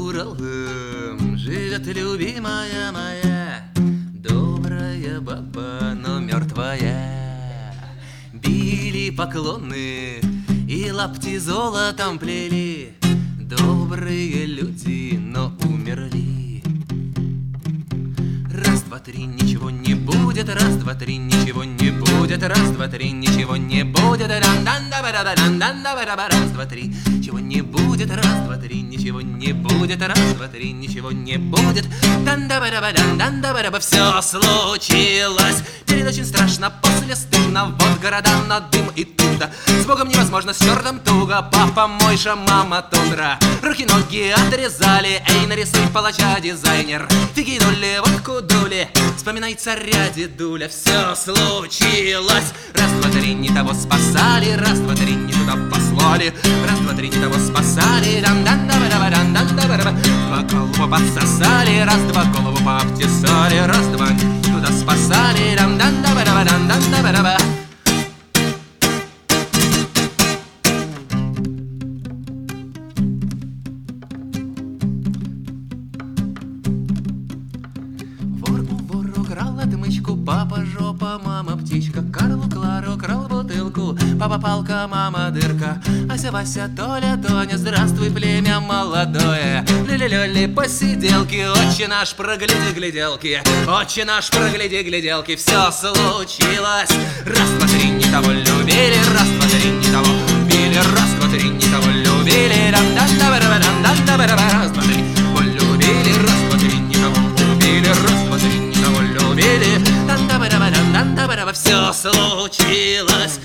Уралом живет любимая моя, добрая баба, но мертвая. Били поклоны и лапти золотом плели, добрые люди, но умерли. Раз, два, три, ничего не будет, раз, два, три, ничего не будет, раз, два, три, ничего не будет, раз, два, три, чего не будет, раз, два, три, ничего не будет, раз, два, три, ничего не будет. Все случилось, перед очень страшно, после стыдно, вот города на дым и туда. С Богом невозможно, с чертом туго, папа Мойша, мама тундра. Руки-ноги отрезали, эй, нарисуй палача, дизайнер. Фиги дули, водку дули, вспоминай царя дедуля. Все случилось, раз, два, три, не того спасали, раз, два, три, не туда послали, раз, два, три, не того спасали, два голову подсосали, раз, два голову пообтесали, раз, два туда спасали, Вор украл отмычку, папа жопа, мама птичка. Карлу Клару украл бутылку, папа палка, мама дырка. Ася, Вася, Толя, Тоня, здравствуй, племя молодое. Ли-ли-ли-ли, посиделки, отче наш, прогляди гляделки, отче наш, прогляди гляделки. Все случилось, раз, два, три, не того любили, раз, два, три, не того убили, раз, два, три, не того любили, раз, два, три, полюбили, раз, два, три, не того убили, раз, два, три, не того любили, все случилось.